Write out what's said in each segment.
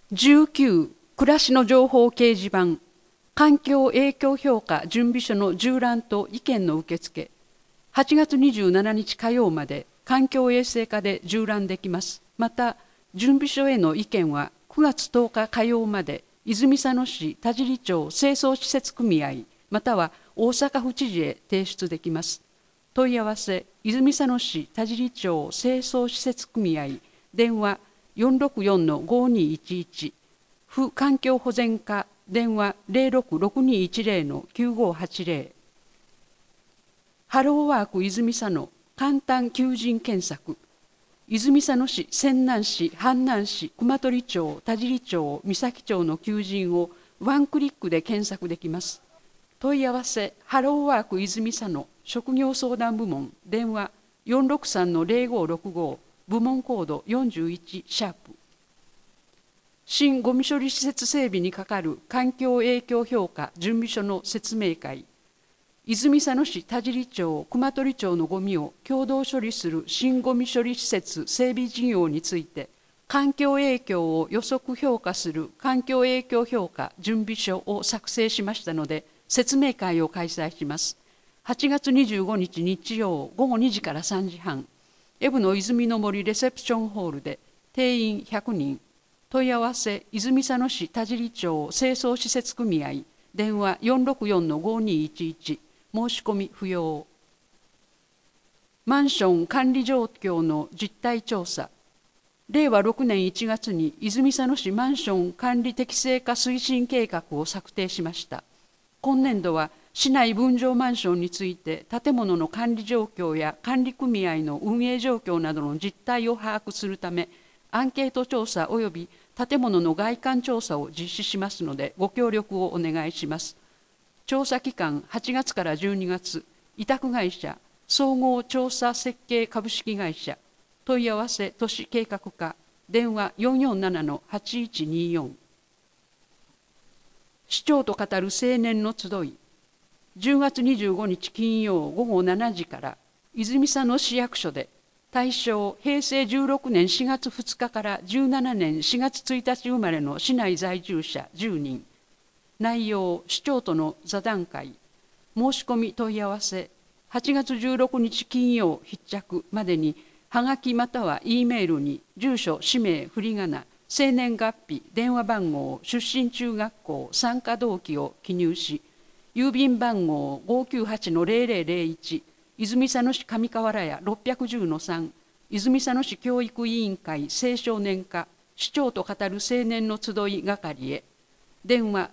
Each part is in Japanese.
19、暮らしの情報掲示板、環境影響評価準備書の縦覧と意見の受付。8月27日火曜まで環境衛生課で縦覧できます。また、準備書への意見は9月10日火曜まで泉佐野市田尻町清掃施設組合または大阪府知事へ提出できます。問い合わせ、泉佐野市田尻町清掃施設組合、電話464-5211、府環境保全課、電話066210-9580。ハローワーク泉佐野、簡単求人検索。泉佐野市、泉南市、阪南市、熊取町、田尻町、三崎町の求人をワンクリックで検索できます。問い合わせ、ハローワーク泉佐野、職業相談部門、電話463-0565、部門コード41シャープ。新ゴミ処理施設整備にかかる環境影響評価準備書の説明会。泉佐野市田尻町、熊取町のゴミを共同処理する新ゴミ処理施設整備事業について、環境影響を予測評価する環境影響評価準備書を作成しましたので、説明会を開催します。8月25日日曜午後2時から3時半、エブの泉の森レセプションホールで定員100人。問い合わせ、泉佐野市田尻町清掃施設組合、電話464-5211、申し込み不要。マンション管理状況の実態調査。令和6年1月に泉佐野市マンション管理適正化推進計画を策定しました。今年度は市内分譲マンションについて建物の管理状況や管理組合の運営状況などの実態を把握するため、アンケート調査及び建物の外観調査を実施しますのでご協力をお願いします。調査期間8月から12月、委託会社、総合調査設計株式会社、問い合わせ都市計画課、電話447-8124。市長と語る青年の集い、10月25日金曜午後7時から泉佐野市役所で、対象平成16年4月2日から17年4月1日生まれの市内在住者10人。内容、市長との座談会。申し込み問い合わせ、8月16日金曜必着までに、はがきまたは E メールに、住所、氏名、振り仮名、生年月日、電話番号、出身中学校、参加動機を記入し、郵便番号 598-0001、泉佐野市上河原屋 610-3、泉佐野市教育委員会青少年課市長と語る青年の集い係へ。電話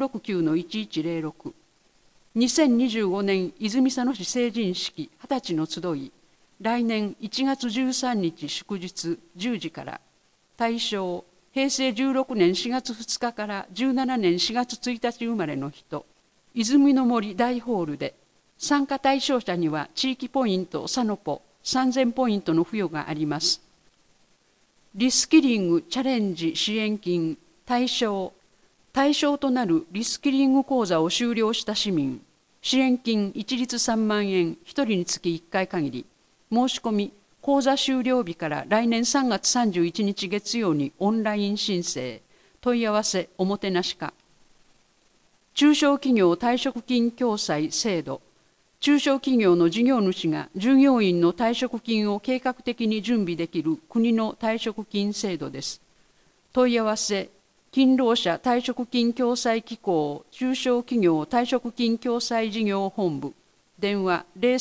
469-1106。2025年泉佐野市成人式20歳の集い、来年1月13日祝日10時から。対象、平成16年4月2日から17年4月1日生まれの人。泉の森大ホールで、参加対象者には地域ポイントサノポ3000ポイントの付与があります。リスキリングチャレンジ支援金対象となるリスキリング講座を修了した市民、支援金一律3万円、1人につき1回限り。申し込み、講座終了日から来年3月31日月曜にオンライン申請。問い合わせ、おもてなし課。中小企業退職金共済制度。中小企業の事業主が従業員の退職金を計画的に準備できる国の退職金制度です。問い合わせ、勤労者退職金共済機構中小企業退職金共済事業本部、電話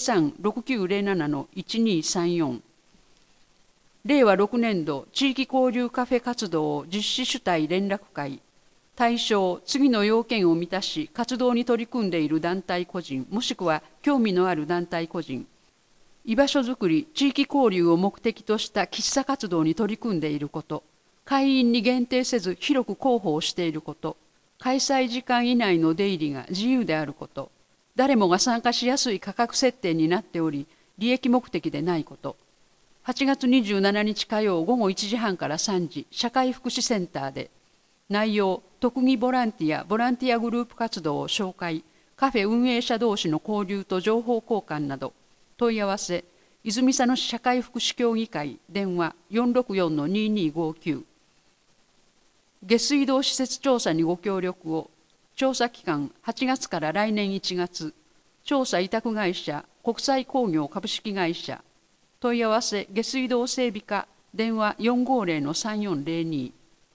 03-6907-1234。令和6年度地域交流カフェ活動実施主体連絡会。対象、次の要件を満たし活動に取り組んでいる団体個人もしくは興味のある団体個人、居場所づくり地域交流を目的とした喫茶活動に取り組んでいること、会員に限定せず広く広報していること、開催時間以内の出入りが自由であること、誰もが参加しやすい価格設定になっており利益目的でないこと。8月27日火曜午後1時半から3時、社会福祉センターで。内容、特技ボランティアグループ活動を紹介、カフェ運営者同士の交流と情報交換など。問い合わせ、泉佐野市社会福祉協議会、電話464-2259。 下水道施設調査にご協力を。調査期間8月から来年1月。調査委託会社国際工業株式会社。問い合わせ下水道整備課電話450-3402。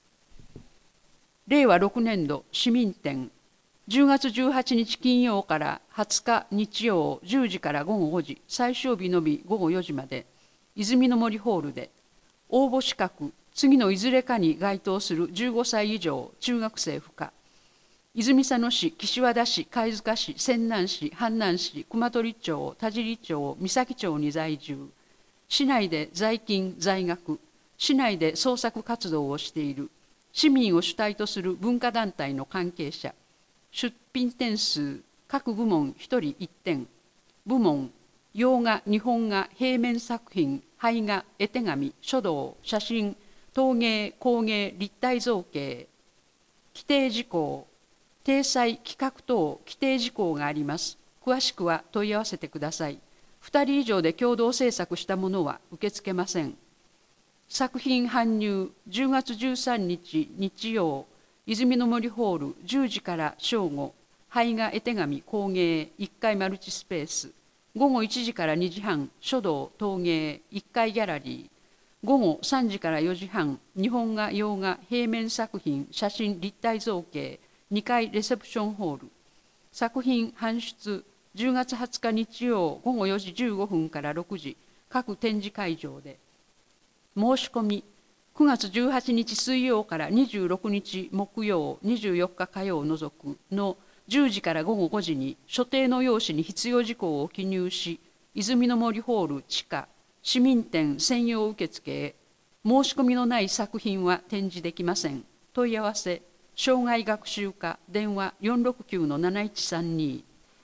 令和6年度市民展10月18日金曜から20日日曜10時から午後5時、最終日のみ午後4時まで、泉の森ホールで、応募資格、次のいずれかに該当する15歳以上中学生不可、泉佐野市、岸和田市、貝塚市、泉南市、阪南市、熊取町、田尻町、三崎町に在住、市内で在勤・在学、市内で創作活動をしている、市民を主体とする文化団体の関係者、出品点数、各部門1人1点、部門、洋画、日本画、平面作品、絵画、絵手紙、書道、写真、陶芸、工芸、立体造形、規定事項、体裁、企画等規定事項があります。詳しくは問い合わせてください。2人以上で共同制作したものは受け付けません。作品搬入10月13日日曜、泉の森ホール10時から正午、絵画絵手紙工芸1階マルチスペース、午後1時から2時半、書道陶芸1階ギャラリー、午後3時から4時半、日本画洋画平面作品写真立体造形2階レセプションホール。作品搬出10月20日日曜午後4時15分から6時、各展示会場で。申し込み9月18日水曜から26日木曜、24日火曜を除くの10時から午後5時に所定の用紙に必要事項を記入し、泉の森ホール地下市民展専用受付へ。申し込みのない作品は展示できません。問い合わせ障害学習課電話469-7132